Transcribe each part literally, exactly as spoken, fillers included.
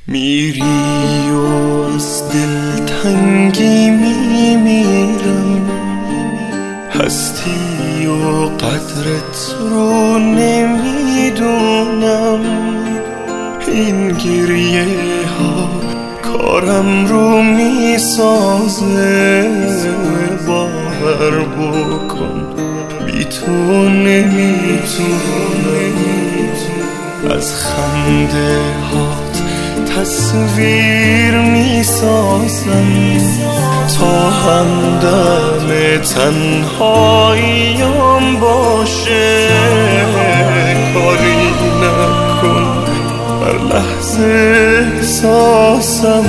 میری و از دلتنگی میمیرم، هستی و قدرت رو نمیدونم. این گریه ها کارم رو میسازه، باور بکن بی تو نمیتونم. از خنده هات تصویر میسازم تا همدم تنهاییم باشه. کاری نکن هر لحظه احساسم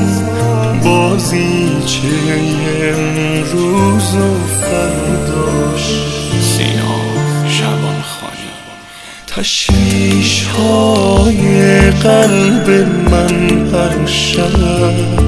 بازیچه امروز و فرداش. سینا شبانخانی. تشویش های قلب من هر شب،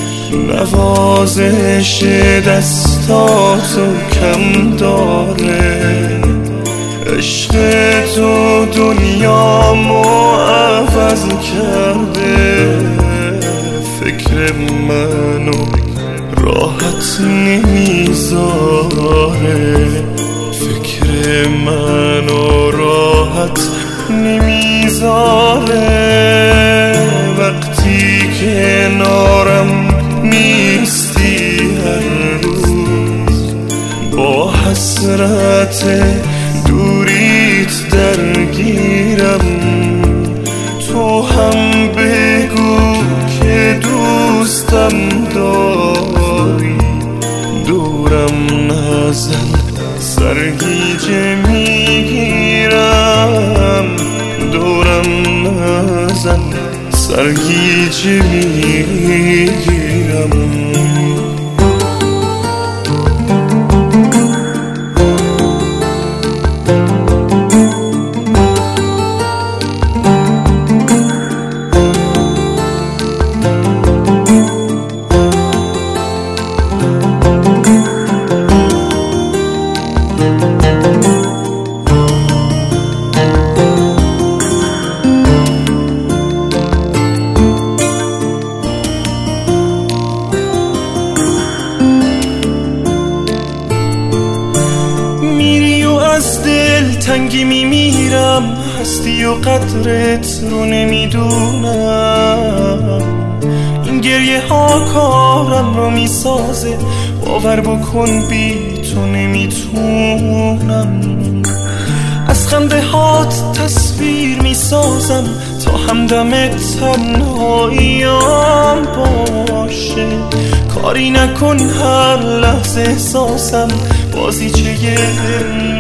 نوازش دستاتو کم داره. عشق تو دنیامو عوض کرده، فکر منو راحت نمیذاره. فکر منو راحت نمیذاره. وقتی کنارم نیستی هر روز، با حسرت دوریت درگیرم. تو هم بگو که دوستم داری، دورم نزن سرگیجه میگیرم. دورم نزن سرگیجه میگیرم. از دلتنگی میمیرم، هستی و قدرت رو نمیدونم. این گریه ها کارم رو میسازه، باور بکن بی تو نمیتونم. از خنده هات تصویر میسازم تا همدم تنهاییم باشه. کاری نکن هر لحظه احساسم بازیچه